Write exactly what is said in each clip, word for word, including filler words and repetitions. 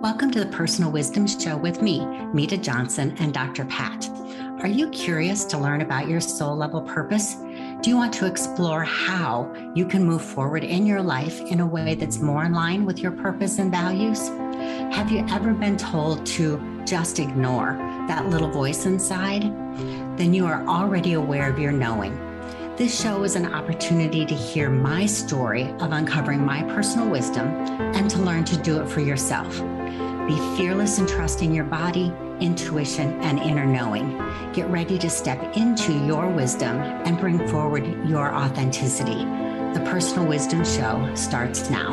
Welcome to the Personal Wisdom Show with me, Mita Johnson, and Doctor Pat. Are you curious to learn about your soul level purpose? Do you want to explore how you can move forward in your life in a way that's more in line with your purpose and values? Have you ever been told to just ignore that little voice inside? Then you are already aware of your knowing. This show is an opportunity to hear my story of uncovering my personal wisdom and to learn to do it for yourself. Be fearless in trusting your body, intuition, and inner knowing. Get ready to step into your wisdom and bring forward your authenticity. The Personal Wisdom Show starts now.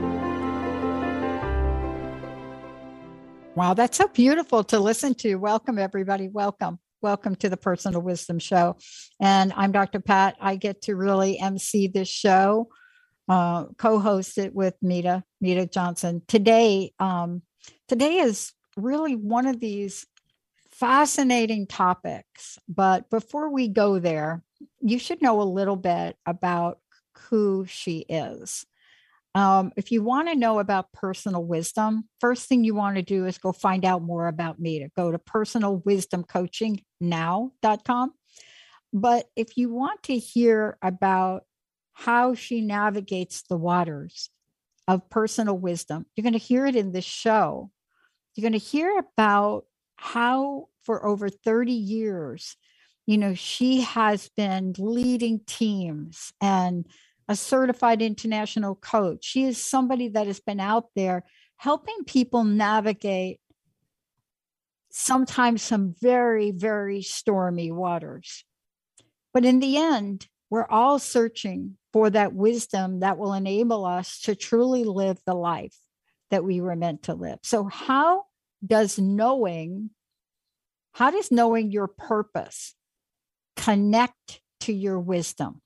Wow, that's so beautiful to listen to. Welcome, everybody. Welcome. Welcome to the Personal Wisdom Show. And I'm Doctor Pat. I get to really emcee this show, uh, co-host it with Mita, Mita Johnson. Today, um, today is really one of these fascinating topics. But before we go there, you should know a little bit about who she is. Um, if you want to know about personal wisdom, first thing you want to do is go find out more about Mita. Go to personal wisdom coaching now dot com. But if you want to hear about how she navigates the waters of personal wisdom, you're going to hear it in this show. You're going to hear about how for over thirty years, you know, she has been leading teams and a certified international coach. She is somebody that has been out there helping people navigate sometimes some very, very stormy waters. But in the end, we're all searching for that wisdom that will enable us to truly live the life that we were meant to live. So how does knowing, how does knowing your purpose connect to your wisdom?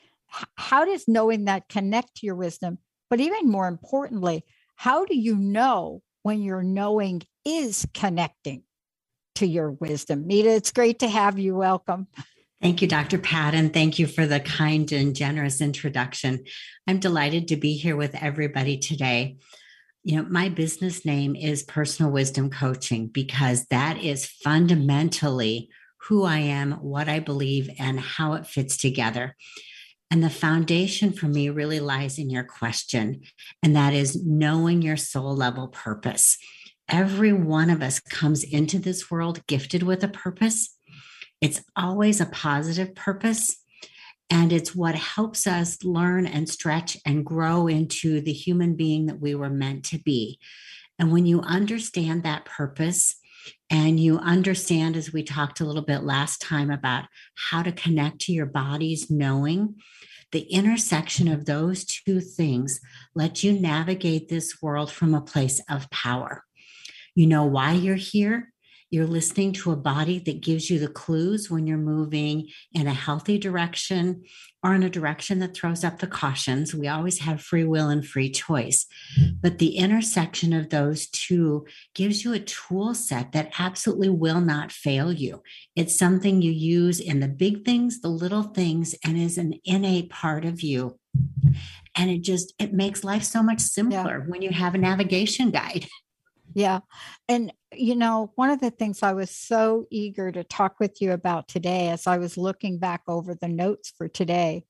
How does knowing that connect to your wisdom? But even more importantly, how do you know when your knowing is connecting to your wisdom? Mita, it's great to have you. Welcome. Thank you, Doctor Pat, and thank you for the kind and generous introduction. I'm delighted to be here with everybody today. You know, my business name is Personal Wisdom Coaching because that is fundamentally who I am, what I believe, and how it fits together. And the foundation for me really lies in your question, and that is knowing your soul level purpose. Every one of us comes into this world gifted with a purpose. It's always a positive purpose, and it's what helps us learn and stretch and grow into the human being that we were meant to be. And when you understand that purpose, and you understand, as we talked a little bit last time about how to connect to your body's knowing, the intersection of those two things let you navigate this world from a place of power. You know why you're here. You're listening to a body that gives you the clues when you're moving in a healthy direction or in a direction that throws up the cautions. We always have free will and free choice. But the intersection of those two gives you a tool set that absolutely will not fail you. It's something you use in the big things, the little things, and is an innate part of you. And it just, it makes life so much simpler yeah. when you have a navigation guide. Yeah. And, you know, one of the things I was so eager to talk with you about today, as I was looking back over the notes for today,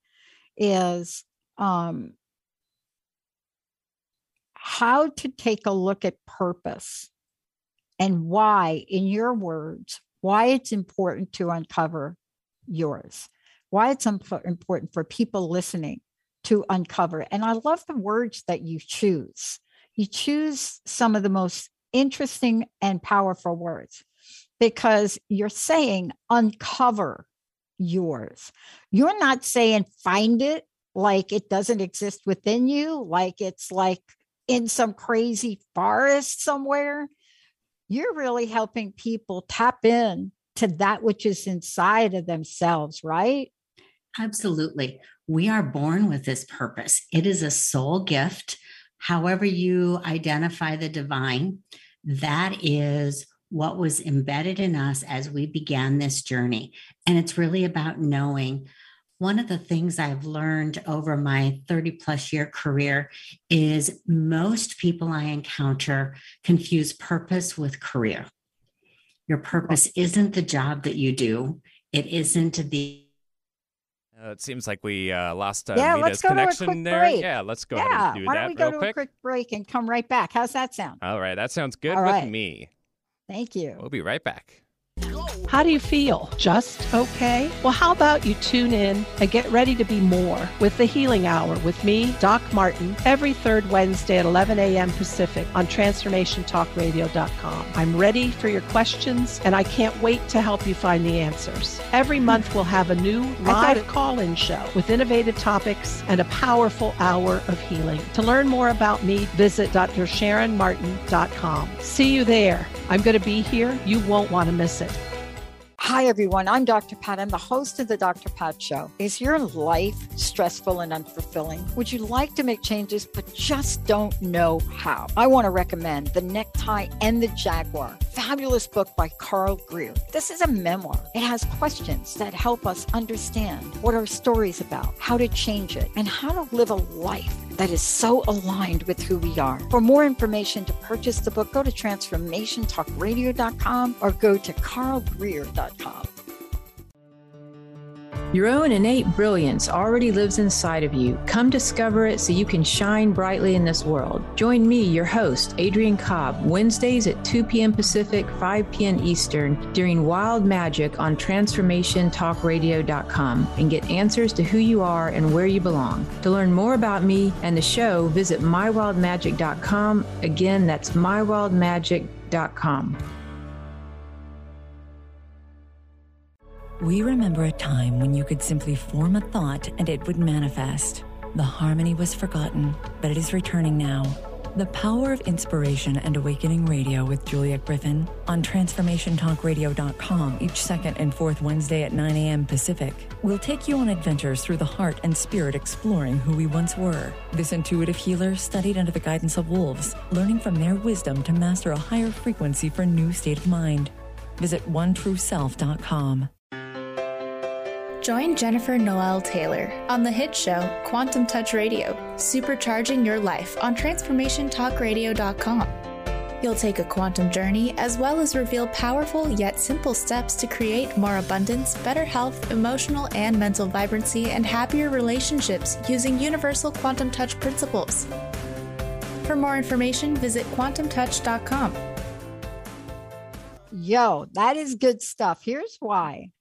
is um, how to take a look at purpose and why, in your words, why it's important to uncover yours, why it's imp- important for people listening to uncover. And I love the words that you choose. You choose some of the most interesting and powerful words because you're saying uncover yours. You're not saying find it like it doesn't exist within you, like it's like in some crazy forest somewhere. You're really helping people tap in to that which is inside of themselves, right? Absolutely. We are born with this purpose. It is a soul gift. However you identify the divine, that is what was embedded in us as we began this journey. And it's really about knowing One of the things I've learned over my thirty plus year career is most people I encounter confuse purpose with career. Your purpose isn't the job that you do. It isn't the Uh, it seems like we uh, lost uh, Yeah, Mita's let's go to a connection quick there. break. Yeah, let's go yeah, ahead and do why that don't we go real to quick. a quick break and come right back? How's that sound? All right, that sounds good All with right. me. Thank you. We'll be right back. How do you feel? Just okay? Well, how about you tune in and get ready to be more with the Healing Hour with me, Doc Martin, every third Wednesday at eleven a.m. Pacific on transformation talk radio dot com. I'm ready for your questions, and I can't wait to help you find the answers. Every month, we'll have a new live call-in show with innovative topics and a powerful hour of healing. To learn more about me, visit d r sharon martin dot com. See you there. I'm going to be here. You won't want to miss it. Hi, everyone. I'm Doctor Pat. I'm the host of the Doctor Pat Show. Is your life stressful and unfulfilling? Would you like to make changes, but just don't know how? I want to recommend The Necktie and the Jaguar, fabulous book by Carl Greer. This is a memoir. It has questions that help us understand what our story is about, how to change it, and how to live a life that is so aligned with who we are. For more information to purchase the book, go to transformation talk radio dot com or go to carl greer dot com. Your own innate brilliance already lives inside of you. Come discover it so you can shine brightly in this world. Join me, your host, Adrienne Cobb, Wednesdays at two p.m. Pacific, five p.m. Eastern, during Wild Magic on transformation talk radio dot com, and get answers to who you are and where you belong. To learn more about me and the show, visit my wild magic dot com. Again, that's my wild magic dot com. We remember a time when you could simply form a thought and it would manifest. The harmony was forgotten, but it is returning now. The Power of Inspiration and Awakening Radio with Juliet Griffin on transformation talk radio dot com each second and fourth Wednesday at nine a.m. Pacific. We'll take you on adventures through the heart and spirit, exploring who we once were. This intuitive healer studied under the guidance of wolves, learning from their wisdom to master a higher frequency for a new state of mind. Visit one true self dot com. Join Jennifer Noel Taylor on the hit show Quantum Touch Radio, supercharging your life on transformation talk radio dot com. You'll take a quantum journey as well as reveal powerful yet simple steps to create more abundance, better health, emotional and mental vibrancy, and happier relationships using universal quantum touch principles. For more information, visit quantum touch dot com. Yo, that is good stuff. Here's why.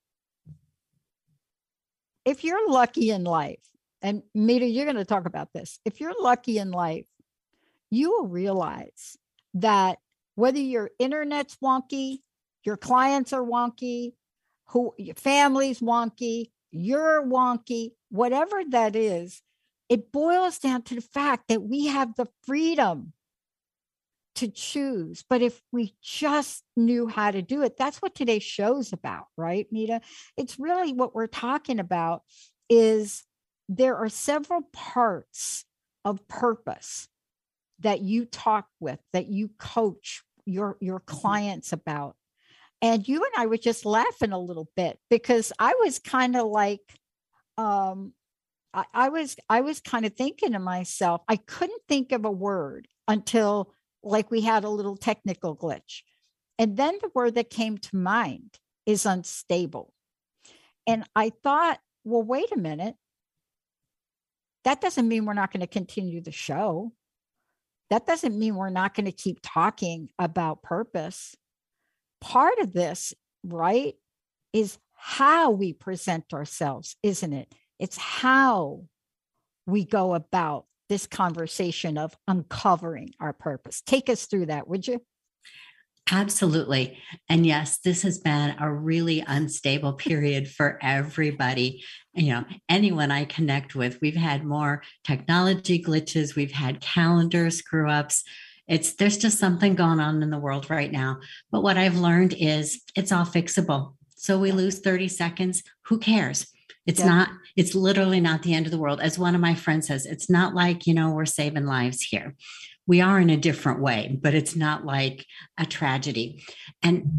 If you're lucky in life, and Mita, you're going to talk about this. If you're lucky in life, you will realize that whether your internet's wonky, your clients are wonky, who your family's wonky, you're wonky, whatever that is, it boils down to the fact that we have the freedom to choose. But if we just knew how to do it, that's what today's show's about, right, Mita? It's really what we're talking about is there are several parts of purpose that you talk with, that you coach your, your clients about. And you and I were just laughing a little bit because I was kind of like, um, I, I was, I was kind of thinking to myself, I couldn't think of a word until like we had a little technical glitch. And then the word that came to mind is unstable. And I thought, well, wait a minute. That doesn't mean we're not going to continue the show. That doesn't mean we're not going to keep talking about purpose. Part of this, right, is how we present ourselves, isn't it? It's how we go about this conversation of uncovering our purpose. Take us through that, would you? Absolutely. And yes, this has been a really unstable period for everybody. You know, anyone I connect with, we've had more technology glitches, we've had calendar screw ups. It's there's just something going on in the world right now. But what I've learned is it's all fixable. So we lose thirty seconds. Who cares? It's yeah. not, it's literally not the end of the world. As one of my friends says, it's not like, you know, we're saving lives here. We are in a different way, but it's not like a tragedy. And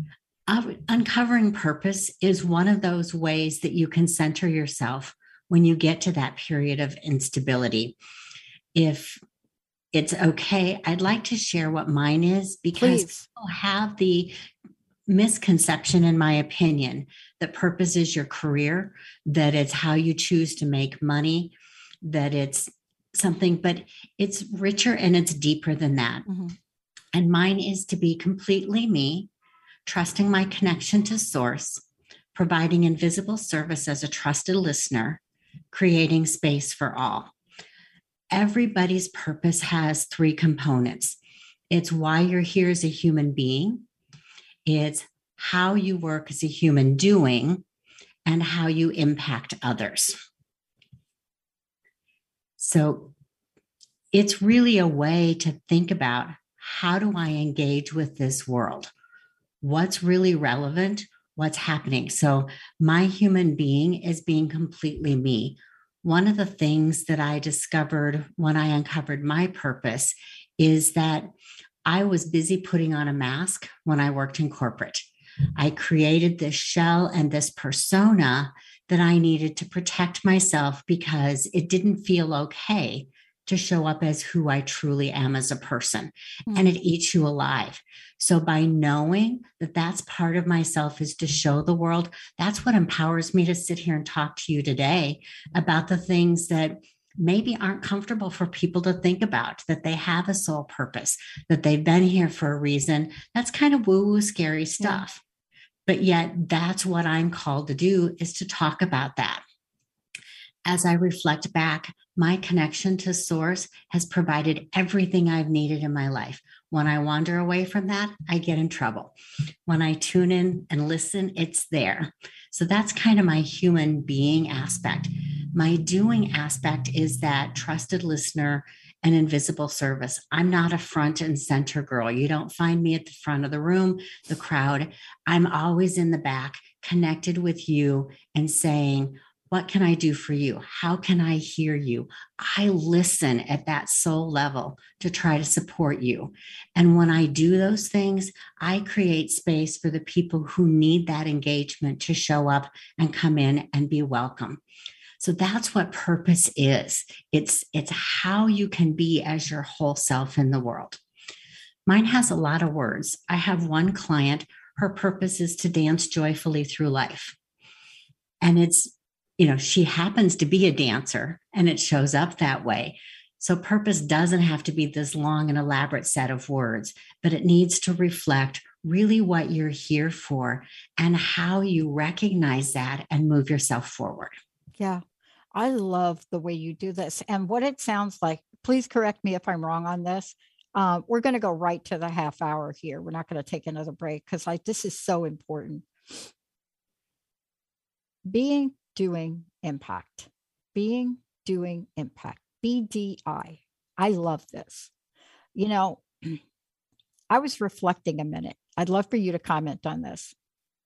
Uh, uncovering purpose is one of those ways that you can center yourself when you get to that period of instability. If it's okay, I'd like to share what mine is, because Please. people have the misconception, in my opinion, that purpose is your career, that it's how you choose to make money, that it's something, but it's richer and it's deeper than that. Mm-hmm. And mine is to be completely me, trusting my connection to source, providing invisible service as a trusted listener, creating space for all. Everybody's purpose has three components. It's why you're here as a human being. It's how you work as a human doing, and how you impact others. So it's really a way to think about, how do I engage with this world? What's really relevant? What's happening? So my human being is being completely me. One of the things that I discovered when I uncovered my purpose is that I was busy putting on a mask when I worked in corporate. I created this shell and this persona that I needed to protect myself because it didn't feel okay to show up as who I truly am as a person. Mm. And it eats you alive. So by knowing that that's part of myself is to show the world, that's what empowers me to sit here and talk to you today about the things that maybe aren't comfortable for people to think about, that they have a soul purpose, that they've been here for a reason. That's kind of woo-woo, scary stuff. Yeah. But yet that's what I'm called to do, is to talk about that. As I reflect back, my connection to source has provided everything I've needed in my life. When I wander away from that, I get in trouble. When I tune in and listen, it's there. So that's kind of my human being aspect. My doing aspect is that trusted listener and invisible service. I'm not a front and center girl. You don't find me at the front of the room, the crowd. I'm always in the back, connected with you and saying, what can I do for you? How can I hear you? I listen at that soul level to try to support you. And when I do those things, I create space for the people who need that engagement to show up and come in and be welcome. So that's what purpose is. It's, it's how you can be as your whole self in the world. Mine has a lot of words. I have one client, her purpose is to dance joyfully through life. And it's, you know, she happens to be a dancer and it shows up that way. So purpose doesn't have to be this long and elaborate set of words, but it needs to reflect really what you're here for and how you recognize that and move yourself forward. Yeah, I love the way you do this. And what it sounds like, please correct me if I'm wrong on this. Uh, we're going to go right to the half hour here. We're not going to take another break because I this is so important. Being, doing, impact. Being, doing, impact. B D I. I love this. You know, I was reflecting a minute. I'd love for you to comment on this.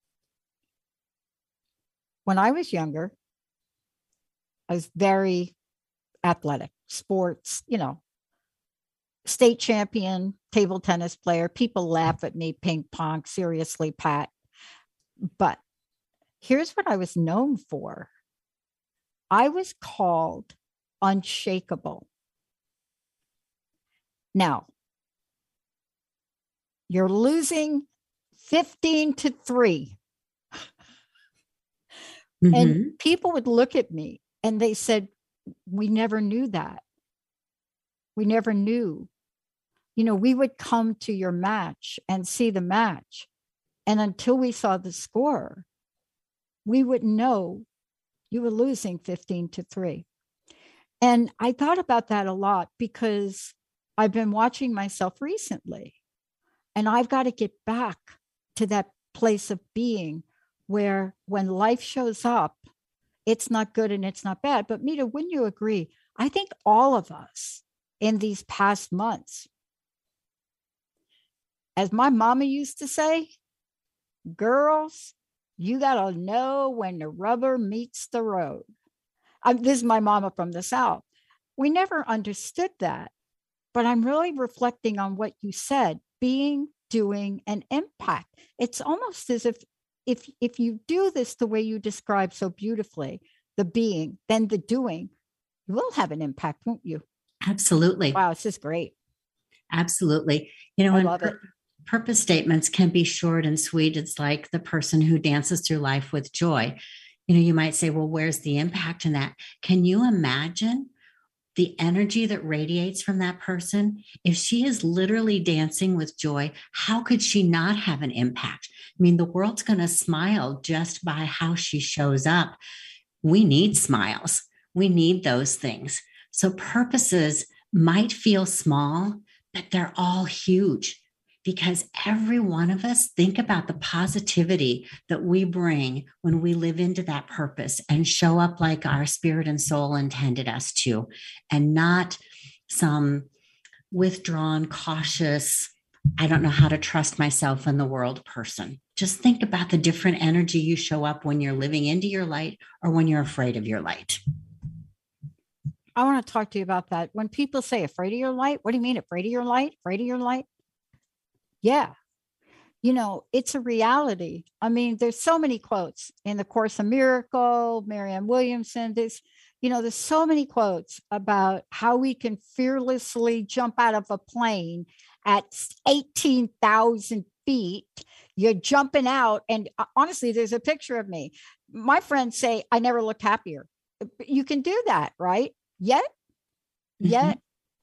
When I was younger, I was very athletic, sports, you know, state champion, table tennis player. People laugh at me, ping pong, seriously, Pat. But here's what I was known for. I was called unshakable. Now, you're losing fifteen to three. Mm-hmm. And people would look at me and they said, we never knew that. We never knew. You know, we would come to your match and see the match. And until we saw the score, we wouldn't know you were losing fifteen to three. And I thought about that a lot because I've been watching myself recently. And I've got to get back to that place of being where when life shows up, it's not good and it's not bad. But Mita, wouldn't you agree? I think all of us in these past months, as my mama used to say, girls, you got to know when the rubber meets the road. Um, this is my mama from the South. We never understood that. But I'm really reflecting on what you said, being, doing an impact. It's almost as if if if you do this the way you describe so beautifully, the being, then the doing, you will have an impact, won't you? Absolutely. Wow, this is great. Absolutely. You know, I and love it. Purpose statements can be short and sweet. It's like the person who dances through life with joy. You know, you might say, well, where's the impact in that? Can you imagine the energy that radiates from that person? If she is literally dancing with joy, how could she not have an impact? I mean, the world's going to smile just by how she shows up. We need smiles. We need those things. So purposes might feel small, but they're all huge. Because every one of us, think about the positivity that we bring when we live into that purpose and show up like our spirit and soul intended us to, and not some withdrawn, cautious, I don't know how to trust myself in the world person. Just think about the different energy you show up when you're living into your light or when you're afraid of your light. I want to talk to you about that. When people say afraid of your light, what do you mean afraid of your light? Afraid of your light? Yeah. You know, it's a reality. I mean, there's so many quotes in the Course in Miracles, Marianne Williamson. There's, you know, there's so many quotes about how we can fearlessly jump out of a plane at eighteen thousand feet. You're jumping out. And honestly, there's a picture of me. My friends say, I never looked happier. You can do that, right? Yet, mm-hmm. yet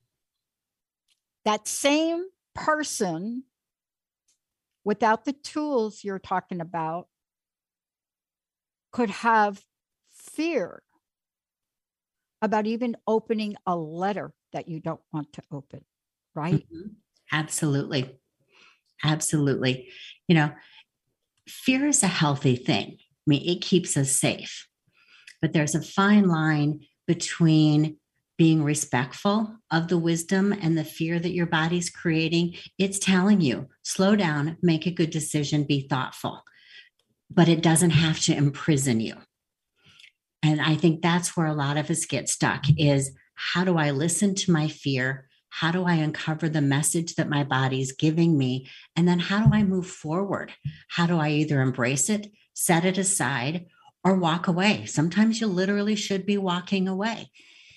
that same person, without the tools you're talking about, could have fear about even opening a letter that you don't want to open, right? Mm-hmm. Absolutely. Absolutely. You know, fear is a healthy thing. I mean, it keeps us safe, but there's a fine line between being respectful of the wisdom and the fear that your body's creating. It's telling you, slow down, make a good decision, be thoughtful, but it doesn't have to imprison you. And I think that's where a lot of us get stuck is, how do I listen to my fear? How do I uncover the message that my body's giving me? And then how do I move forward? How do I either embrace it, set it aside, or walk away? Sometimes you literally should be walking away.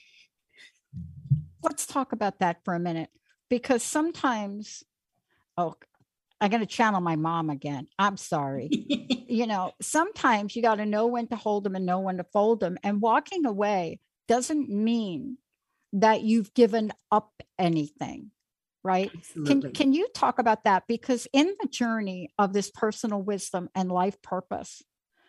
Let's talk about that for a minute, because sometimes, oh, I'm going to channel my mom again. I'm sorry. You know, sometimes you got to know when to hold them and know when to fold them. And walking away doesn't mean that you've given up anything, right? Absolutely. Can, can you talk about that? Because in the journey of this personal wisdom and life purpose,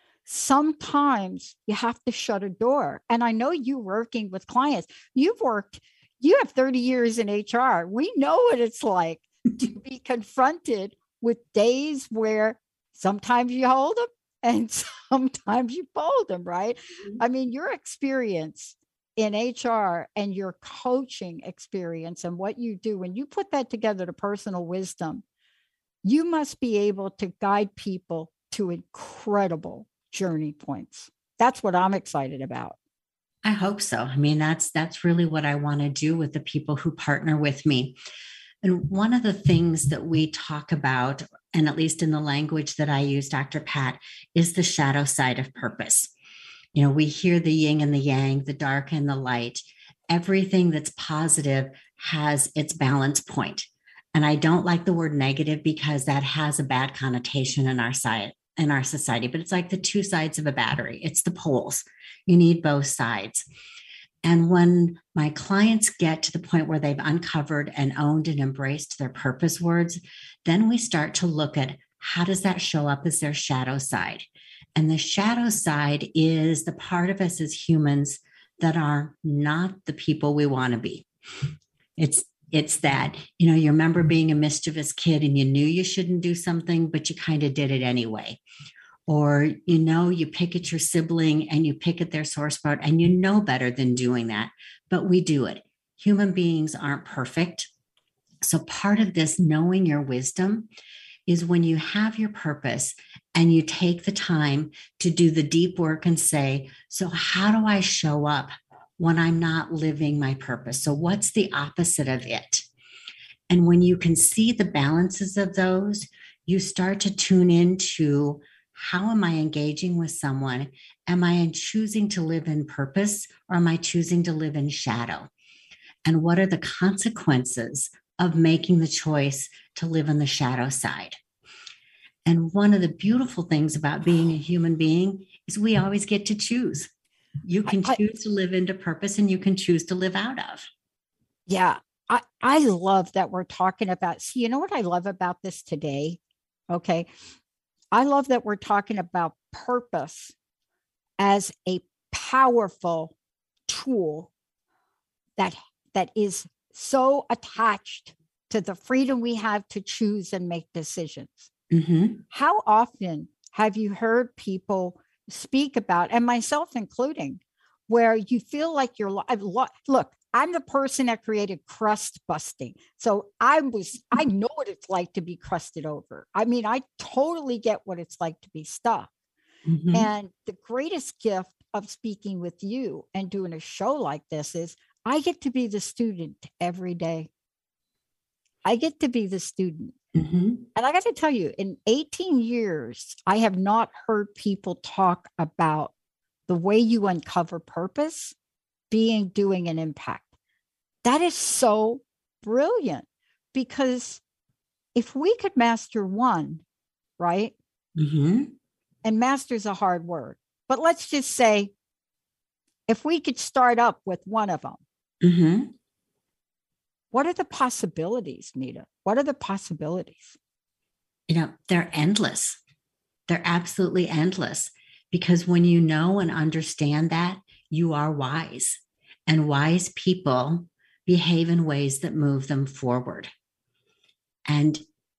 sometimes you have to shut a door. And I know you working with clients, you've worked You have thirty years in H R. We know what it's like to be confronted with days where sometimes you hold them and sometimes you fold them, right? Mm-hmm. I mean, your experience in H R and your coaching experience and what you do, when you put that together to personal wisdom, you must be able to guide people to incredible journey points. That's what I'm excited about. I hope so. I mean, that's that's really what I want to do with the people who partner with me. And one of the things that we talk about, and at least in the language that I use, Doctor Pat, is the shadow side of purpose. You know, we hear the yin and the yang, the dark and the light. Everything that's positive has its balance point. And I don't like the word negative because that has a bad connotation in our side. in our society, but it's like the two sides of a battery. It's the poles. You need both sides. And when my clients get to the point where they've uncovered and owned and embraced their purpose words, then we start to look at how does that show up as their shadow side. And the shadow side is the part of us as humans that are not the people we want to be. It's It's that, you know, you remember being a mischievous kid and you knew you shouldn't do something, but you kind of did it anyway. Or, you know, you pick at your sibling and you pick at their sore spot and you know better than doing that, but we do it. Human beings aren't perfect. So part of this knowing your wisdom is when you have your purpose and you take the time to do the deep work and say, so how do I show up when I'm not living my purpose? So what's the opposite of it? And when you can see the balances of those, you start to tune into, how am I engaging with someone? Am I choosing to live in purpose, or am I choosing to live in shadow? And what are the consequences of making the choice to live on the shadow side? And one of the beautiful things about being a human being is we always get to choose. You can I, choose to live into purpose, and you can choose to live out of. Yeah. I, I love that we're talking about, see, you know what I love about this today? Okay. I love that we're talking about purpose as a powerful tool that, that is so attached to the freedom we have to choose and make decisions. Mm-hmm. How often have you heard people speak about, and myself including, where you feel like you're, I've lo- look, I'm the person that created crust busting. So I was, I know what it's like to be crusted over. I mean, I totally get what it's like to be stuck. Mm-hmm. And the greatest gift of speaking with you and doing a show like this is I get to be the student every day. I get to be the student. Mm-hmm. And I got to tell you, in eighteen years, I have not heard people talk about the way you uncover purpose being doing an impact. That is so brilliant, because if we could master one, right? Mm-hmm. And master is a hard word, but let's just say if we could start up with one of them, Mm-hmm. what are the possibilities, Nita? What are the possibilities? You know, they're endless. They're absolutely endless, because when you know and understand that, you are wise, and wise people behave in ways that move them forward. And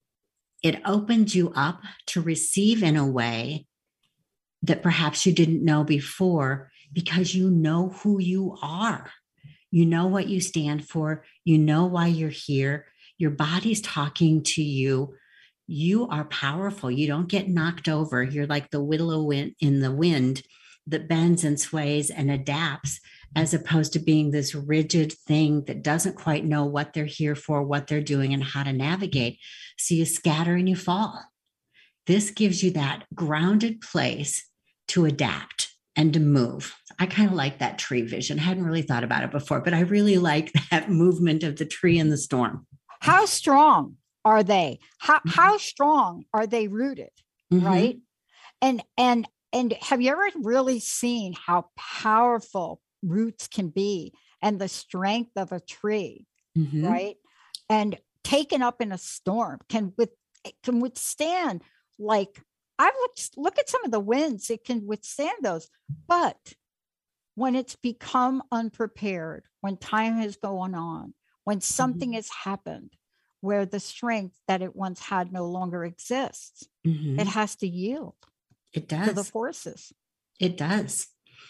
it opens you up to receive in a way that perhaps you didn't know before, because you know who you are. You know what you stand for. You know why you're here. Your body's talking to you. You are powerful. You don't get knocked over. You're like the willow wind in the wind that bends and sways and adapts, as opposed to being this rigid thing that doesn't quite know what they're here for, what they're doing, and how to navigate. So you scatter and you fall. This gives you that grounded place to adapt and to move. I kind of like that tree vision. I hadn't really thought about it before, but I really like that movement of the tree in the storm. How strong are they? How, mm-hmm. how strong are they rooted? Mm-hmm. Right. And, and, and have you ever really seen how powerful roots can be and the strength of a tree? Mm-hmm. Right. And taken up in a storm can with, can withstand, like, I would look at some of the winds, it can withstand those. But when it's become unprepared, when time has gone on, when something mm-hmm. has happened where the strength that it once had no longer exists, mm-hmm. it has to yield. It does. To the forces. It does.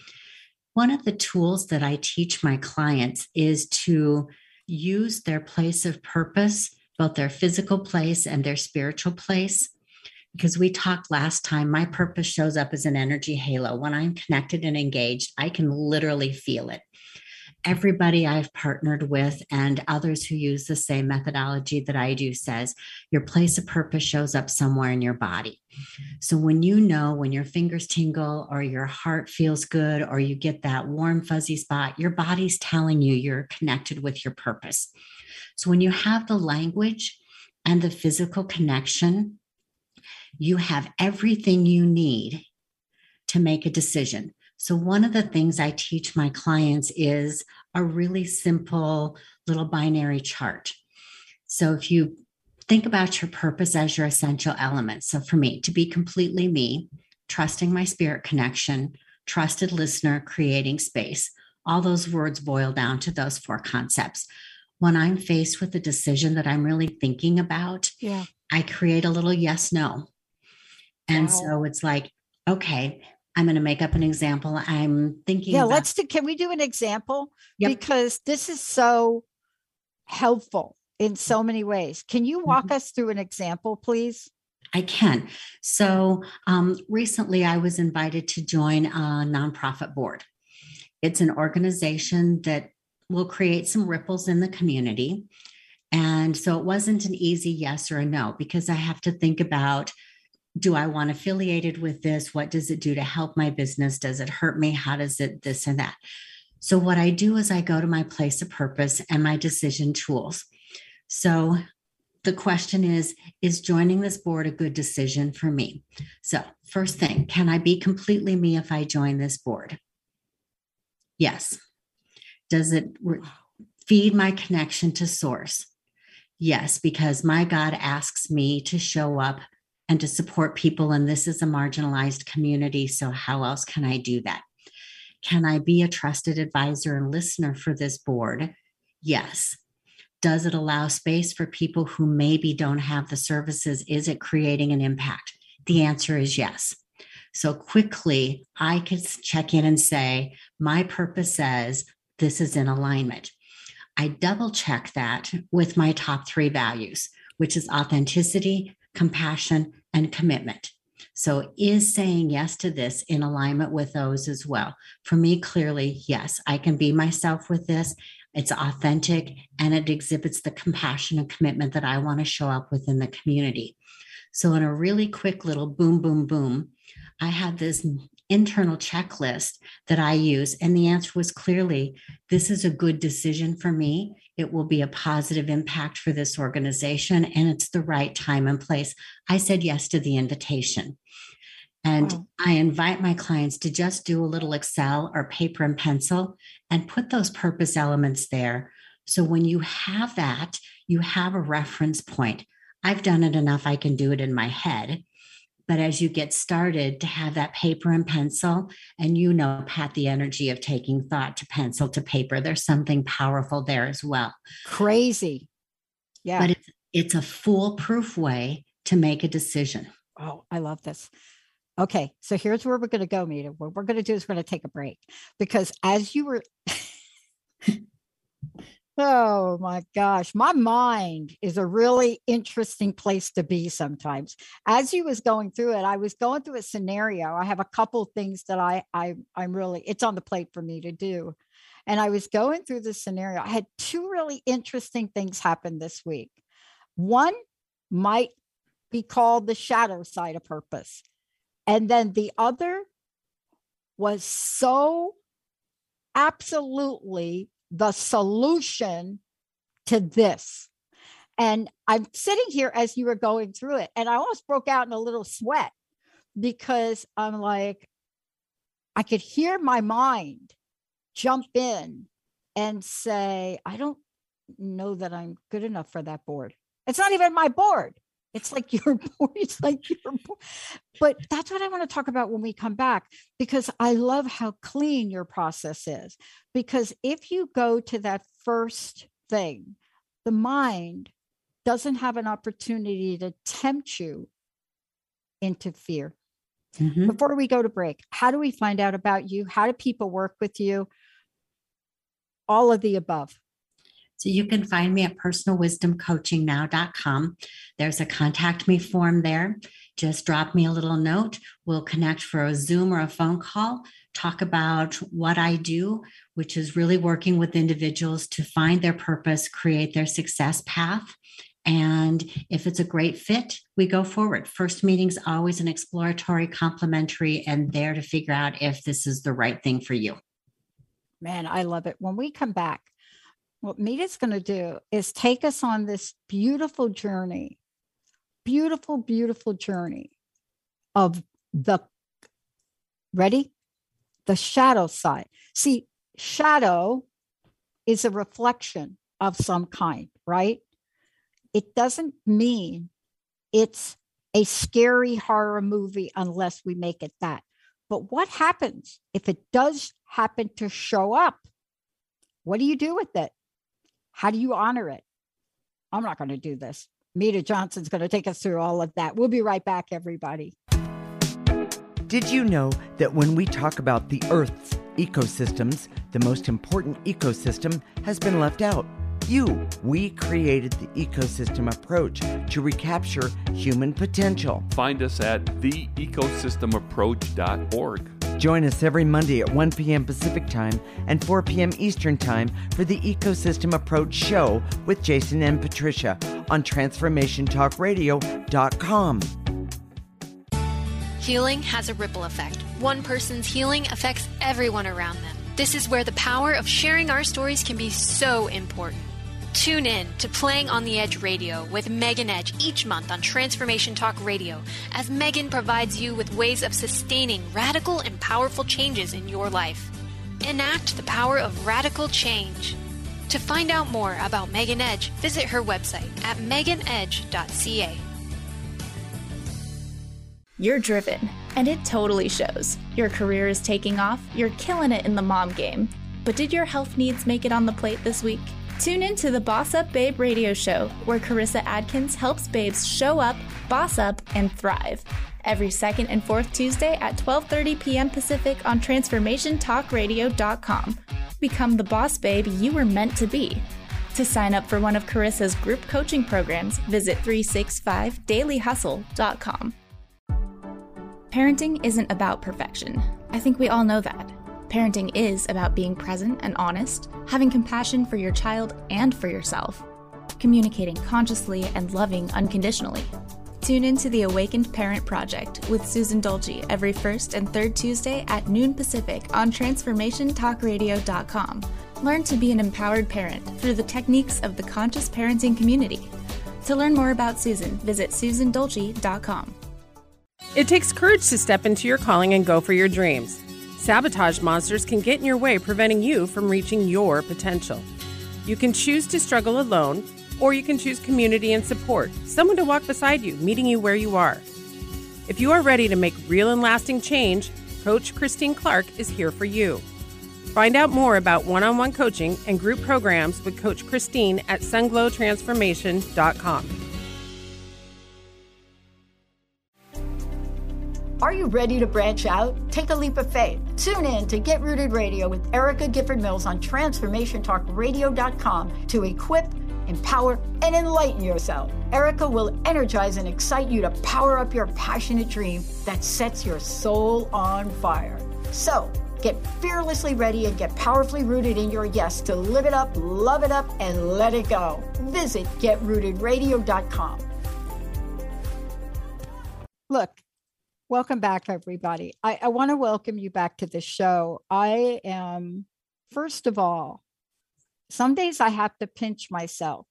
One of the tools that I teach my clients is to use their place of purpose, both their physical place and their spiritual place. Because we talked last time, my purpose shows up as an energy halo. When I'm connected and engaged, I can literally feel it. Everybody I've partnered with and others who use the same methodology that I do says, your place of purpose shows up somewhere in your body. So when you know, when your fingers tingle or your heart feels good or you get that warm, fuzzy spot, your body's telling you you're connected with your purpose. So when you have the language and the physical connection, you have everything you need to make a decision. So one of the things I teach my clients is a really simple little binary chart. So if you think about your purpose as your essential elements. So for me, to be completely me, trusting my spirit connection, trusted listener, creating space, all those words boil down to those four concepts. When I'm faced with a decision that I'm really thinking about, yeah. I create a little yes, no. And wow. so it's like, okay, I'm going to make up an example. I'm thinking. Yeah, about- let's do, can we do an example? Yep. Because this is so helpful in so many ways. Can you walk mm-hmm. us through an example, please? I can. So um, recently I was invited to join a nonprofit board. It's an organization that will create some ripples in the community. And so it wasn't an easy yes or a no, because I have to think about, do I want affiliated with this? What does it do to help my business? Does it hurt me? How does it this and that? So what I do is I go to my place of purpose and my decision tools. So the question is, is joining this board a good decision for me? So first thing, can I be completely me if I join this board? Yes. Does it re- feed my connection to source? Yes, because my God asks me to show up and to support people, and this is a marginalized community, so how else can I do that? Can I be a trusted advisor and listener for this board? Yes. Does it allow space for people who maybe don't have the services? Is it creating an impact? The answer is yes. So quickly, I could check in and say, my purpose says this is in alignment. I double check that with my top three values, which is authenticity, compassion, and commitment. So is saying yes to this in alignment with those as well? For me, clearly, yes, I can be myself with this. It's authentic and it exhibits the compassion and commitment that I want to show up within the community. So in a really quick little boom, boom, boom, I had this internal checklist that I use. And the answer was clearly, this is a good decision for me. It will be a positive impact for this organization, and it's the right time and place. I said yes to the invitation. And wow. I invite my clients to just do a little Excel or paper and pencil and put those purpose elements there. So when you have that, you have a reference point. I've done it enough, I can do it in my head. But as you get started, to have that paper and pencil, and you know, Pat, the energy of taking thought to pencil to paper, there's something powerful there as well. Crazy. Yeah. But it's, it's a foolproof way to make a decision. Oh, I love this. Okay. So here's where we're going to go, Mita. What we're going to do is we're going to take a break, because as you were, oh my gosh, my mind is a really interesting place to be sometimes. As you was going through it, I was going through a scenario. I have a couple things that I, I, I'm really, it's on the plate for me to do. And I was going through this scenario. I had two really interesting things happen this week. One might be called the shadow side of purpose. And then the other was so absolutely the solution to this. And I'm sitting here as you were going through it, and I almost broke out in a little sweat, because I'm like, I could hear my mind jump in and say, I don't know that I'm good enough for that board. It's not even my board. It's like your board. It's like your board. But that's what I want to talk about when we come back, because I love how clean your process is. Because if you go to that first thing, the mind doesn't have an opportunity to tempt you into fear. Mm-hmm. Before we go to break, how do we find out about you? How do people work with you? All of the above. So you can find me at personal wisdom coaching now dot com. There's a contact me form there. Just drop me a little note. We'll connect for a Zoom or a phone call, talk about what I do, which is really working with individuals to find their purpose, create their success path. And if it's a great fit, we go forward. First meeting's always an exploratory, complimentary, and there to figure out if this is the right thing for you. Man, I love it. When we come back, what Mita's going to do is take us on this beautiful journey, beautiful, beautiful journey of the, ready? The shadow side. See, shadow is a reflection of some kind, right? It doesn't mean it's a scary horror movie unless we make it that. But what happens if it does happen to show up? What do you do with it? How do you honor it? I'm not going to do this. Mita Johnson's going to take us through all of that. We'll be right back, everybody. Did you know that when we talk about the Earth's ecosystems, the most important ecosystem has been left out? You. We created the ecosystem approach to recapture human potential. Find us at the ecosystem approach dot org. Join us every Monday at one p.m. Pacific Time and four p.m. Eastern Time for the Ecosystem Approach Show with Jason and Patricia on transformation talk radio dot com. Healing has a ripple effect. One person's healing affects everyone around them. This is where the power of sharing our stories can be so important. Tune in to Playing on the Edge Radio with Megan Edge each month on Transformation Talk Radio as Megan provides you with ways of sustaining radical and powerful changes in your life. Enact the power of radical change. To find out more about Megan Edge, visit her website at megan edge dot c a. You're driven, and it totally shows. Your career is taking off, you're killing it in the mom game. But did your health needs make it on the plate this week? Tune in to the Boss Up Babe radio show, where Carissa Adkins helps babes show up, boss up, and thrive. Every second and fourth Tuesday at twelve thirty p.m. Pacific on transformation talk radio dot com. Become the boss babe you were meant to be. To sign up for one of Carissa's group coaching programs, visit three sixty-five daily hustle dot com. Parenting isn't about perfection. I think we all know that. Parenting is about being present and honest, having compassion for your child and for yourself, communicating consciously and loving unconditionally. Tune into the Awakened Parent Project with Susan Dolce every first and third Tuesday at noon Pacific on transformation talk radio dot com. Learn to be an empowered parent through the techniques of the conscious parenting community. To learn more about Susan, visit susan dolce dot com. It takes courage to step into your calling and go for your dreams. Sabotage monsters can get in your way, preventing you from reaching your potential. You can choose to struggle alone, or you can choose community and support, someone to walk beside you, meeting you where you are. If you are ready to make real and lasting change, Coach Christine Clark is here for you. Find out more about one-on-one coaching and group programs with Coach Christine at sunglow transformation dot com. Are you ready to branch out? Take a leap of faith. Tune in to Get Rooted Radio with Erica Gifford Mills on transformation talk radio dot com to equip, empower, and enlighten yourself. Erica will energize and excite you to power up your passionate dream that sets your soul on fire. So, get fearlessly ready and get powerfully rooted in your yes to live it up, love it up, and let it go. Visit get rooted radio dot com. Look, welcome back, everybody. I, I want to welcome you back to the show. I am, first of all, some days I have to pinch myself.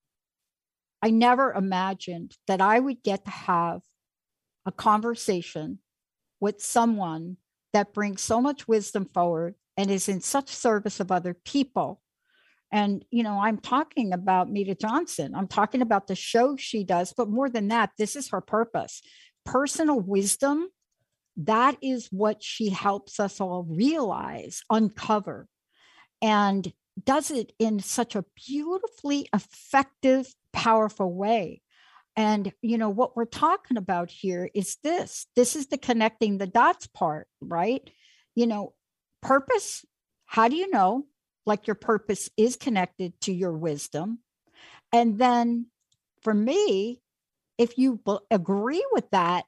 I never imagined that I would get to have a conversation with someone that brings so much wisdom forward and is in such service of other people. And, you know, I'm talking about Meta Johnson. I'm talking about the show she does, but more than that, this is her purpose. Personal wisdom, that is what she helps us all realize, uncover, and does it in such a beautifully effective, powerful way. And, you know, what we're talking about here is this. This is the connecting the dots part, right? You know, purpose, how do you know? Like your purpose is connected to your wisdom. And then for me, if you b- agree with that,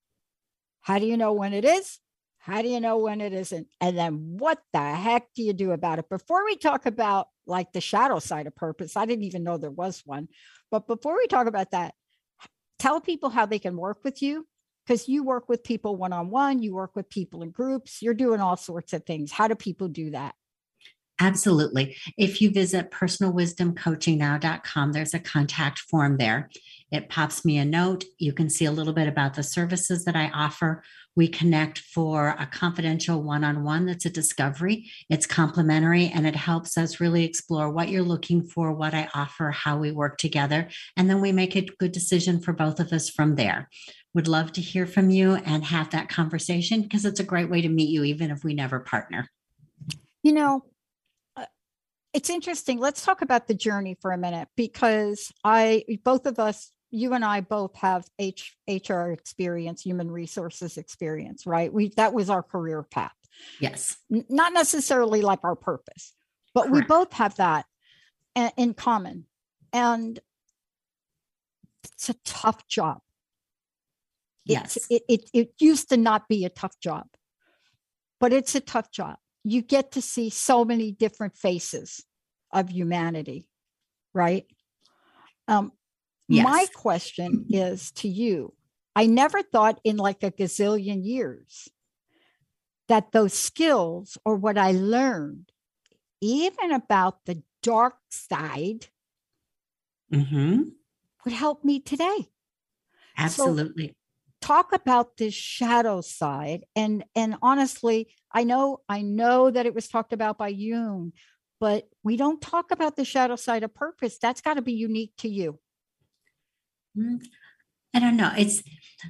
how do you know when it is? How do you know when it isn't? And then what the heck do you do about it? Before we talk about like the shadow side of purpose, I didn't even know there was one. But before we talk about that, tell people how they can work with you, because you work with people one-on-one, you work with people in groups, you're doing all sorts of things. How do people do that? Absolutely. If you visit personal wisdom coaching now dot com, there's a contact form there. It pops me a note. You can see a little bit about the services that I offer. We connect for a confidential one-on-one that's a discovery. It's complimentary, and it helps us really explore what you're looking for, what I offer, how we work together. And then we make a good decision for both of us from there. Would love to hear from you and have that conversation, because it's a great way to meet you, even if we never partner. You know, it's interesting. Let's talk about the journey for a minute, because I, both of us, you and I both have H, HR experience, human resources experience, right? We, that was our career path. Yes. N- not necessarily like our purpose, but Correct. We both have that a- in common. And it's a tough job. Yes. It, it, it, it used to not be a tough job. but it's a tough job. You get to see so many different faces of humanity, right? Um, Yes. My question is to you. I never thought in like a gazillion years that those skills or what I learned, even about the dark side, Mm-hmm. would help me today. Absolutely. So talk about this shadow side. And, and honestly, I know, I know that it was talked about by Jung, but we don't talk about the shadow side of purpose. That's got to be unique to you. I don't know. It's,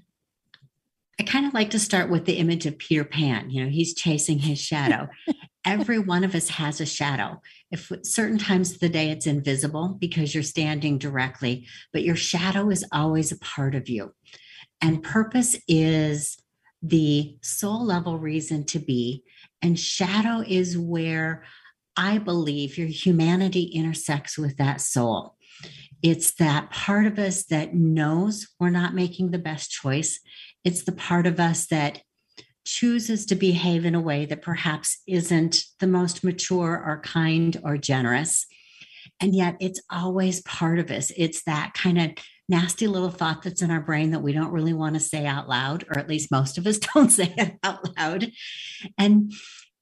I kind of like to start with the image of Peter Pan. You know, he's chasing his shadow. Every one of us has a shadow. If certain times of the day it's invisible because you're standing directly, but your shadow is always a part of you. And purpose is the soul level reason to be. And shadow is where I believe your humanity intersects with that soul. It's that part of us that knows we're not making the best choice. It's the part of us that chooses to behave in a way that perhaps isn't the most mature or kind or generous. And yet it's always part of us. It's that kind of nasty little thought that's in our brain that we don't really want to say out loud, or at least most of us don't say it out loud. And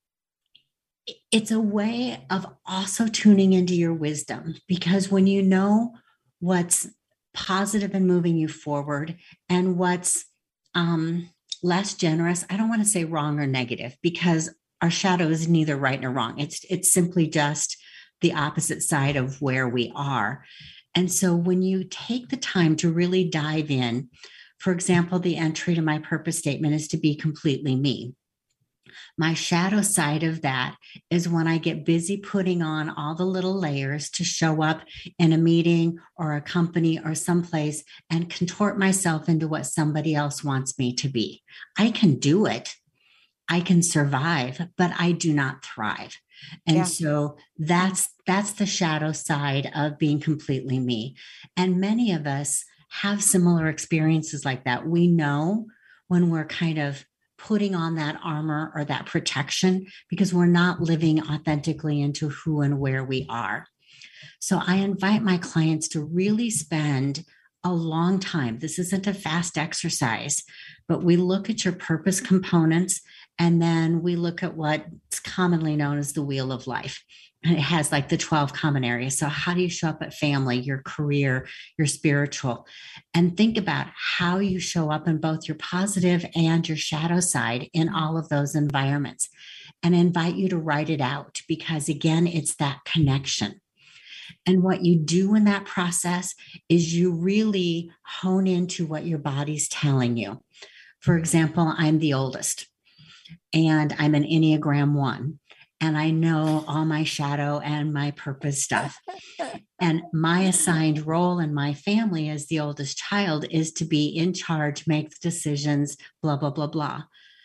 it's a way of also tuning into your wisdom, because when you know what's positive and moving you forward and what's um, less generous, I don't want to say wrong or negative, because our shadow is neither right nor wrong. It's, it's simply just the opposite side of where we are. And so when you take the time to really dive in, for example, the entry to my purpose statement is to be completely me. My shadow side of that is when I get busy putting on all the little layers to show up in a meeting or a company or someplace and contort myself into what somebody else wants me to be. I can do it. I can survive, but I do not thrive. And yeah. so that's that's the shadow side of being completely me. And many of us have similar experiences like that. We know when we're kind of putting on that armor or that protection because we're not living authentically into who and where we are. So I invite my clients to really spend a long time. This isn't a fast exercise, but we look at your purpose components, and then we look at what's commonly known as the wheel of life. And it has like the twelve common areas. So how do you show up at family, your career, your spiritual? And think about how you show up in both your positive and your shadow side in all of those environments. And I invite you to write it out, because again, it's that connection. And what you do in that process is you really hone into what your body's telling you. For example, I'm the oldest, and I'm an Enneagram one. And I know all my shadow and my purpose stuff. And my assigned role in my family as the oldest child is to be in charge, make the decisions, blah, blah, blah, blah.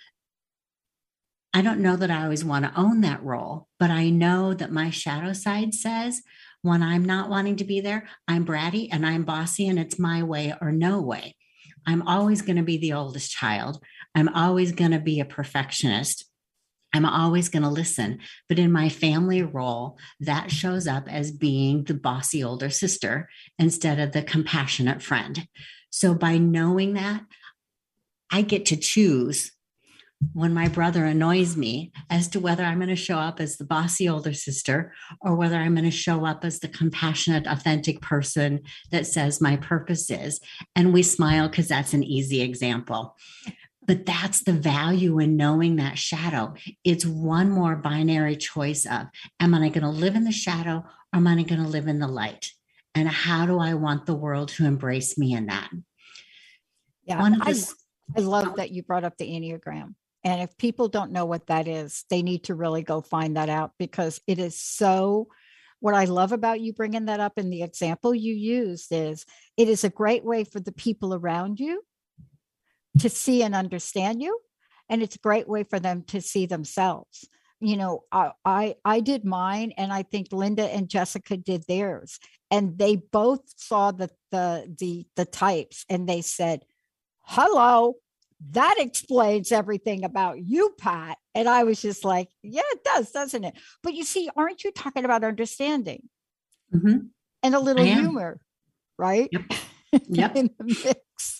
I don't know that I always want to own that role, but I know that my shadow side says when I'm not wanting to be there, I'm bratty and I'm bossy and it's my way or no way. I'm always going to be the oldest child. I'm always going to be a perfectionist. I'm always going to listen. But in my family role, that shows up as being the bossy older sister instead of the compassionate friend. So by knowing that, I get to choose when my brother annoys me as to whether I'm going to show up as the bossy older sister or whether I'm going to show up as the compassionate, authentic person that says my purpose is. And we smile because that's an easy example. But that's the value in knowing that shadow. It's one more binary choice of, am I going to live in the shadow or am I going to live in the light? And how do I want the world to embrace me in that? Yeah, one of I, the, I love that you brought up the Enneagram. And if people don't know what that is, they need to really go find that out, because it is so, what I love about you bringing that up in the example you used is it is a great way for the people around you to see and understand you. And it's a great way for them to see themselves. You know, I, I, I did mine, and I think Linda and Jessica did theirs. And they both saw the, the, the, the types, and they said, hello, that explains everything about you, Pat. And I was just like, yeah, it does, doesn't it? But you see, aren't you talking about understanding Mm-hmm. and a little I am. humor, right? Yep. Yep. In the mix.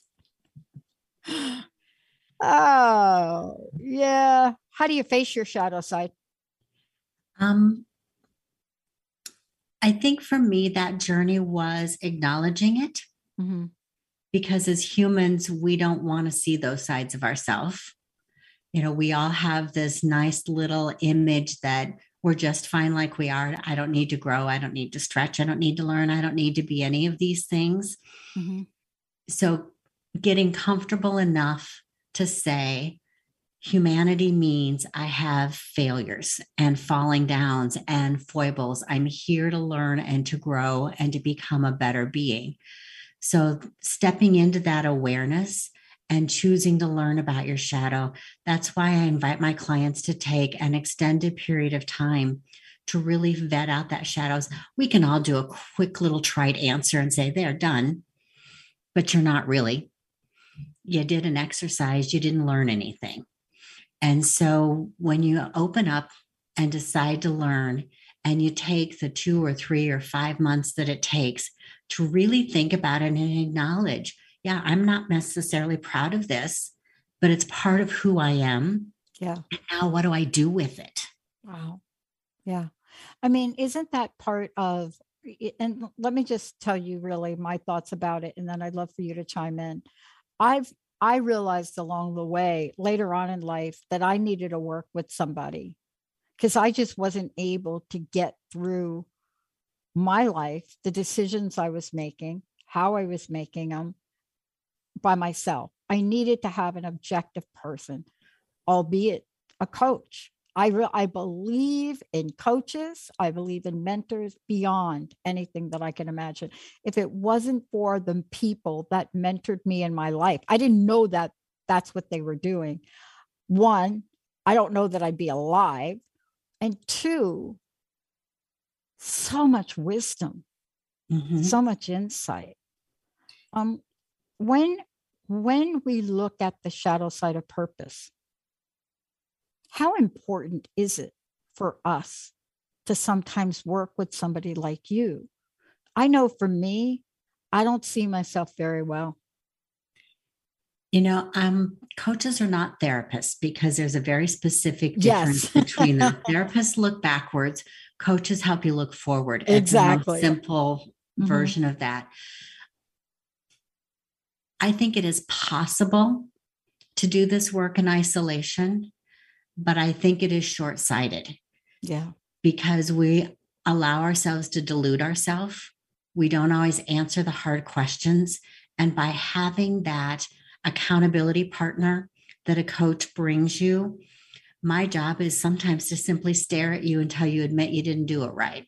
Oh, yeah. How do you face your shadow side? Um, I think for me, that journey was acknowledging it. Mm-hmm. Because as humans, we don't want to see those sides of ourselves. You know, we all have this nice little image that we're just fine like we are. I don't need to grow. I don't need to stretch. I don't need to learn. I don't need to be any of these things. Mm-hmm. So getting comfortable enough to say, humanity means I have failures and falling downs and foibles. I'm here to learn and to grow and to become a better being. So stepping into that awareness and choosing to learn about your shadow, that's why I invite my clients to take an extended period of time to really vet out that shadows. We can all do a quick little trite answer and say, they're done, but you're not really. You did an exercise, you didn't learn anything. And so when you open up and decide to learn, and you take the two or three or five months that it takes to really think about it and acknowledge, yeah, I'm not necessarily proud of this, but it's part of who I am. Yeah. And now what do I do with it? Wow. Yeah. I mean, isn't that part of, and let me just tell you really my thoughts about it, and then I'd love for you to chime in. I've, I realized along the way, later on in life, that I needed to work with somebody because I just wasn't able to get through my life, the decisions I was making, how I was making them by myself. I needed to have an objective person, albeit a coach. I re- I believe in coaches. I believe in mentors beyond anything that I can imagine. If it wasn't for the people that mentored me in my life, I didn't know that that's what they were doing. One, I don't know that I'd be alive. And two, so much wisdom, mm-hmm. so much insight. Um, when, when we look at the shadow side of purpose, how important is it for us to sometimes work with somebody like you? I know for me, I don't see myself very well. You know, um, coaches are not therapists because there's a very specific difference yes. between them. Therapists look backwards. Coaches help you look forward. Exactly. It's a simple mm-hmm. version of that. I think it is possible to do this work in isolation, but I think it is short-sighted. Yeah. Because we allow ourselves to delude ourselves. We don't always answer the hard questions. And by having that accountability partner that a coach brings you, my job is sometimes to simply stare at you until you admit you didn't do it right.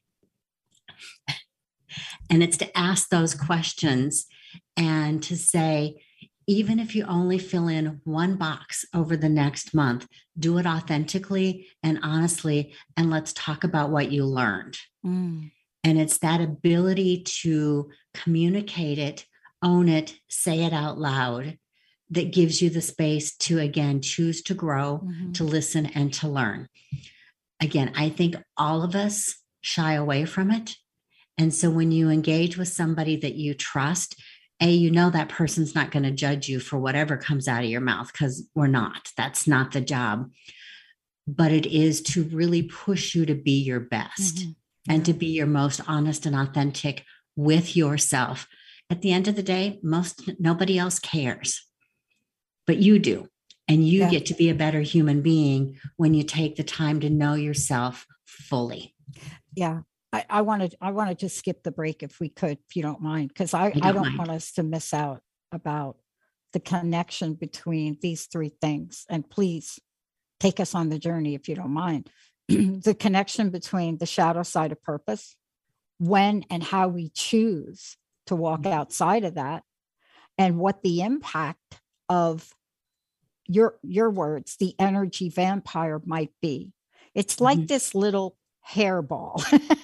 And it's to ask those questions and to say, even if you only fill in one box over the next month, do it authentically and honestly, and let's talk about what you learned. Mm. And it's that ability to communicate it, own it, say it out loud, that gives you the space to, again, choose to grow, mm-hmm. to listen, and to learn. Again, I think all of us shy away from it. And so when you engage with somebody that you trust, A, you know that person's not going to judge you for whatever comes out of your mouth, because we're not. That's not the job. But it is to really push you to be your best mm-hmm. yeah. and to be your most honest and authentic with yourself. At the end of the day, most nobody else cares. But you do. And you yeah. get to be a better human being when you take the time to know yourself fully. Yeah. I, I wanted I wanted to skip the break if we could, if you don't mind, because I, I don't, I don't want us to miss out about the connection between these three things. And please take us on the journey if you don't mind. The connection between the shadow side of purpose, when and how we choose to walk outside of that, and what the impact of your your words, the energy vampire, might be. It's like mm-hmm. this little hairball.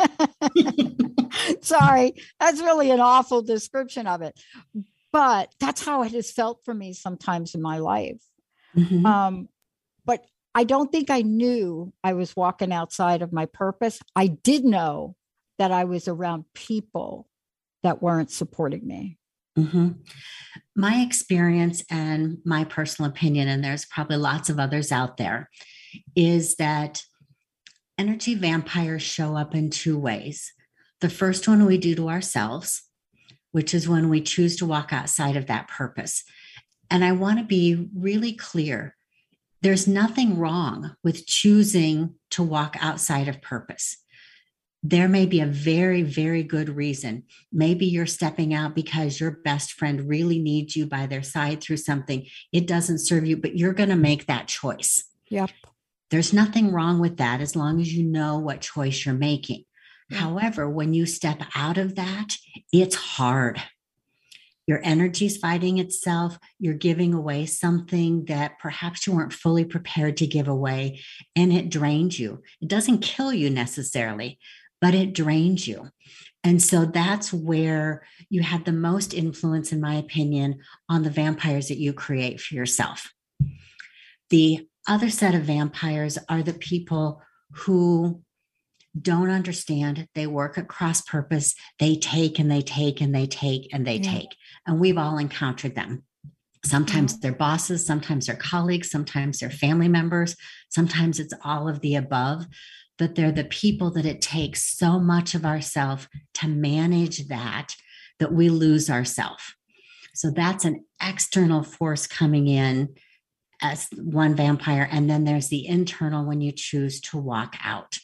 Sorry, that's really an awful description of it, but that's how it has felt for me sometimes in my life. Mm-hmm. Um, but I don't think I knew I was walking outside of my purpose. I did know that I was around people that weren't supporting me. Mm-hmm. My experience and my personal opinion, and there's probably lots of others out there, is that energy vampires show up in two ways. The first one we do to ourselves, which is when we choose to walk outside of that purpose. And I want to be really clear. There's nothing wrong with choosing to walk outside of purpose. There may be a very, very good reason. Maybe you're stepping out because your best friend really needs you by their side through something. It doesn't serve you, but you're going to make that choice. Yep. There's nothing wrong with that as long as you know what choice you're making. Yep. However, when you step out of that, it's hard. Your energy's fighting itself. You're giving away something that perhaps you weren't fully prepared to give away, and it drains you. It doesn't kill you necessarily, but it drains you. And so that's where you have the most influence, in my opinion, on the vampires that you create for yourself. The other set of vampires are the people who don't understand. They work at cross purpose. They take and they take and they take and they yeah. take. And we've all encountered them. Sometimes yeah. they're bosses, sometimes they're colleagues, sometimes they're family members, sometimes it's all of the above. But they're the people that it takes so much of ourselves to manage that, that we lose ourselves. So that's an external force coming in as one vampire. And then there's the internal when you choose to walk out.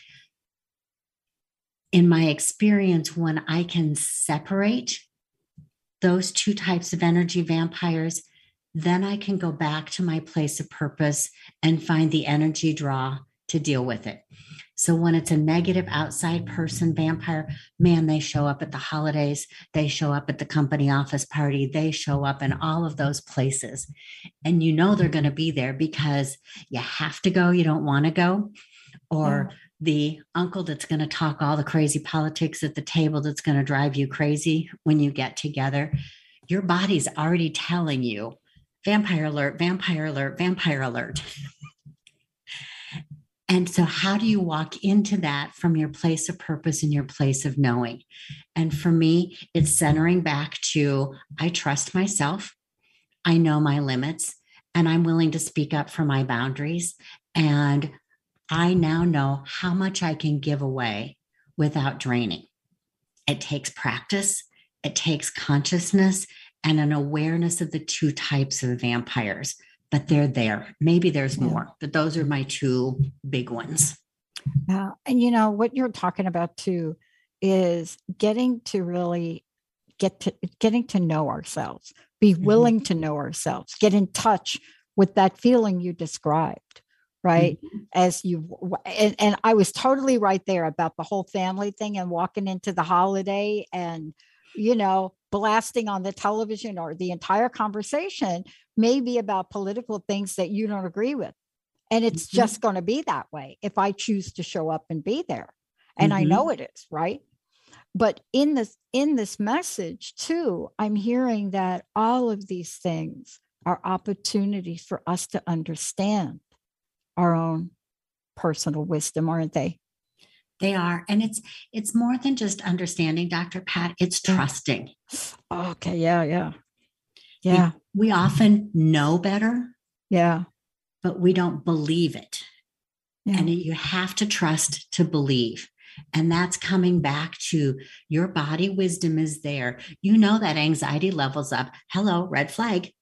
In my experience, when I can separate those two types of energy vampires, then I can go back to my place of purpose and find the energy draw to deal with it. So when it's a negative outside person vampire, man, they show up at the holidays, they show up at the company office party, they show up in all of those places. And you know they're going to be there because you have to go, you don't want to go, or yeah. the uncle that's going to talk all the crazy politics at the table that's going to drive you crazy when you get together. Your body's already telling you, vampire alert, vampire alert, vampire alert. And so how do you walk into that from your place of purpose and your place of knowing? And for me, it's centering back to, I trust myself. I know my limits, and I'm willing to speak up for my boundaries. And I now know how much I can give away without draining. It takes practice, it takes consciousness, and an awareness of the two types of vampires. But they're there. Maybe there's yeah. more, but those are my two big ones. Yeah. And you know, what you're talking about too is getting to really get to getting to know ourselves, be willing mm-hmm. to know ourselves, get in touch with that feeling you described, right? Mm-hmm. As you, and, and I was totally right there about the whole family thing and walking into the holiday and, you know, blasting on the television or the entire conversation may be about political things that you don't agree with. And it's mm-hmm. just going to be that way if I choose to show up and be there. And mm-hmm. I know it is, right? But in this, in this message too, I'm hearing that all of these things are opportunities for us to understand our own personal wisdom, aren't they? They are. And it's it's more than just understanding, Doctor Pat. It's trusting. Okay. Yeah. Yeah. Yeah. We, we often know better. Yeah. But we don't believe it. Yeah. And you have to trust to believe. And that's coming back to your body wisdom is there. You know that anxiety levels up. Hello, red flag.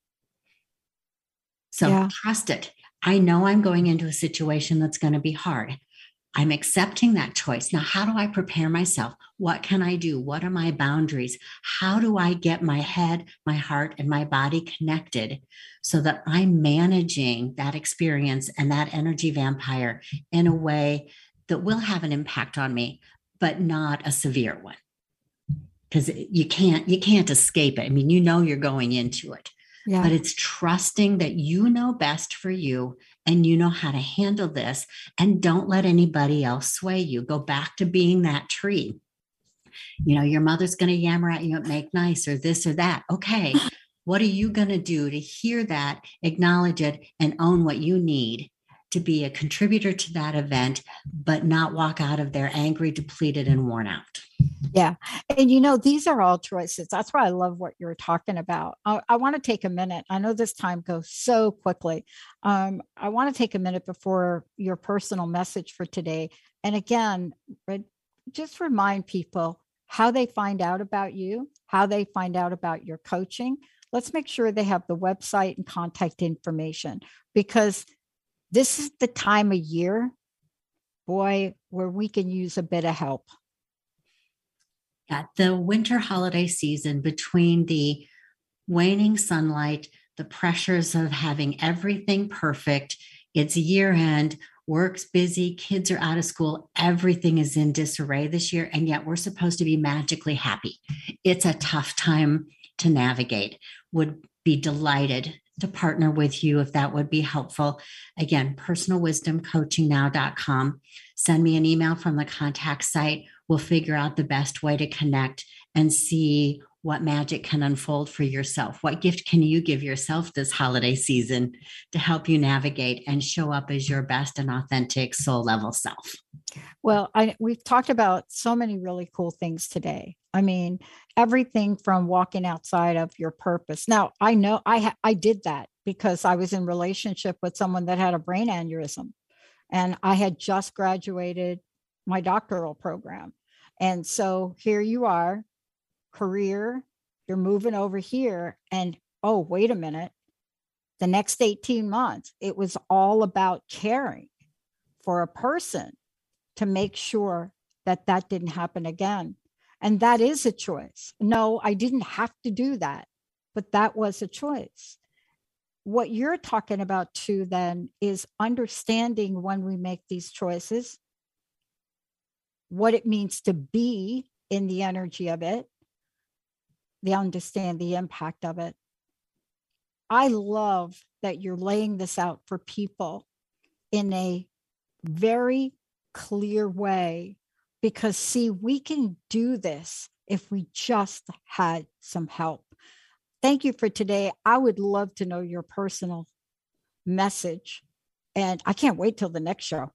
So yeah. trust it. I know I'm going into a situation that's going to be hard. I'm accepting that choice. Now, how do I prepare myself? What can I do? What are my boundaries? How do I get my head, my heart, and my body connected so that I'm managing that experience and that energy vampire in a way that will have an impact on me, but not a severe one? Because you can't, you can't escape it. I mean, you know you're going into it. Yeah. But it's trusting that you know best for you and you know how to handle this, and don't let anybody else sway you. Go back to being that tree. You know, your mother's going to yammer at you at make nice or this or that. Okay, what are you going to do to hear that, acknowledge it, and own what you need to be a contributor to that event, but not walk out of there angry, depleted, and worn out. Yeah. And you know, these are all choices. That's why I love what you're talking about. I, I want to take a minute. I know this time goes so quickly. Um, I want to take a minute before your personal message for today. And again, just remind people how they find out about you, how they find out about your coaching. Let's make sure they have the website and contact information, because this is the time of year, boy, where we can use a bit of help. Yeah, the winter holiday season, between the waning sunlight, the pressures of having everything perfect, it's year end, work's busy, kids are out of school, everything is in disarray this year, and yet we're supposed to be magically happy. It's a tough time to navigate. Would be delighted to partner with you if that would be helpful. Again, personal wisdom coaching now dot com. Send me an email from the contact site. We'll figure out the best way to connect and see what magic can unfold for yourself. What gift can you give yourself this holiday season to help you navigate and show up as your best and authentic soul level self? Well, I, we've talked about so many really cool things today. I mean, everything from walking outside of your purpose. Now, I know I ha- I did that because I was in relationship with someone that had a brain aneurysm, and I had just graduated my doctoral program. And so here you are, career, you're moving over here, and oh, wait a minute. The next eighteen months, it was all about caring for a person to make sure that that didn't happen again. And that is a choice. No, I didn't have to do that, but that was a choice. What you're talking about too, then, is understanding when we make these choices, what it means to be in the energy of it, they understand the impact of it. I love that you're laying this out for people in a very clear way, because see, we can do this if we just had some help. Thank you for today. I would love to know your personal message, and I can't wait till the next show.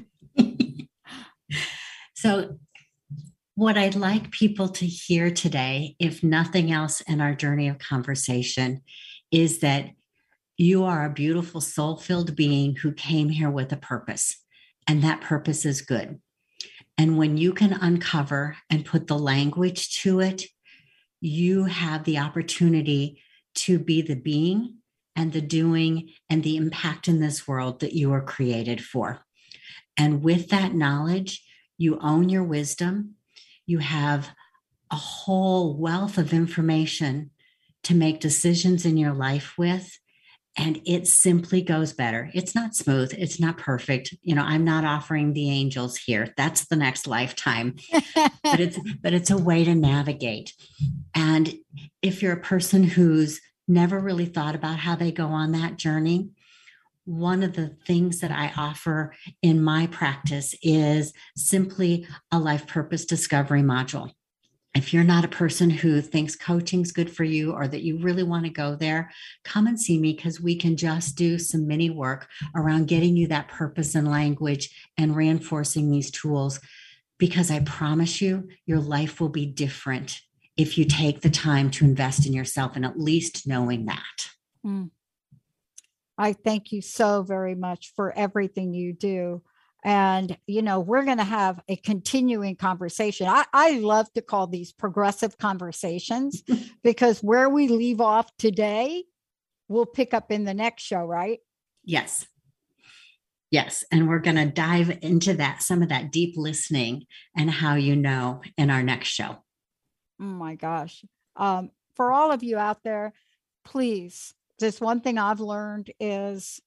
So what I'd like people to hear today, if nothing else in our journey of conversation, is that you are a beautiful soul-filled being who came here with a purpose, and that purpose is good. And when you can uncover and put the language to it, you have the opportunity to be the being and the doing and the impact in this world that you were created for. And with that knowledge, you own your wisdom. You have a whole wealth of information to make decisions in your life with, and it simply goes better. It's not smooth. It's not perfect. You know, I'm not offering the angels here. That's the next lifetime, but it's, but it's a way to navigate. And if you're a person who's never really thought about how they go on that journey, one of the things that I offer in my practice is simply a life purpose discovery module. If you're not a person who thinks coaching's good for you, or that you really want to go there, come and see me, because we can just do some mini work around getting you that purpose and language and reinforcing these tools, because I promise you, your life will be different if you take the time to invest in yourself, and at least knowing that. Mm. I thank you so very much for everything you do. And, you know, we're going to have a continuing conversation. I, I love to call these progressive conversations, because where we leave off today, we'll pick up in the next show, right? Yes. Yes. And we're going to dive into that, some of that deep listening and how you know in our next show. Oh my gosh. Um, for all of you out there, please, just one thing I've learned is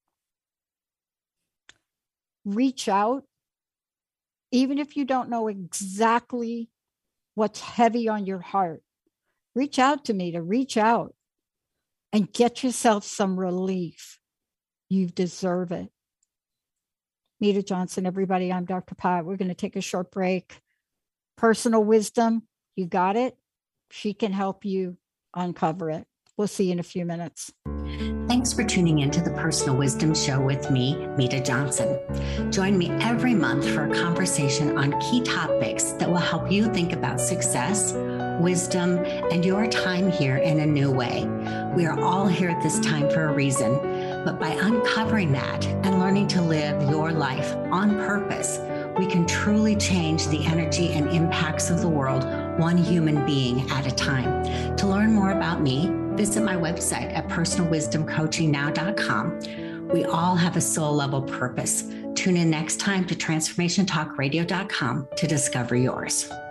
reach out, even if you don't know exactly what's heavy on your heart. Reach out to me to reach out and get yourself some relief. You deserve it. Meta Johnson, everybody. I'm Doctor Pat. We're going to take a short break. Personal wisdom, you got it. She can help you uncover it. We'll see you in a few minutes. Thanks for tuning in to the Personal Wisdom Show with me, Mita Johnson. Join me every month for a conversation on key topics that will help you think about success, wisdom, and your time here in a new way. We are all here at this time for a reason, but by uncovering that and learning to live your life on purpose, we can truly change the energy and impacts of the world, one human being at a time. To learn more about me, visit my website at personal wisdom coaching now dot com. We all have a soul level purpose. Tune in next time to transformation talk radio dot com to discover yours.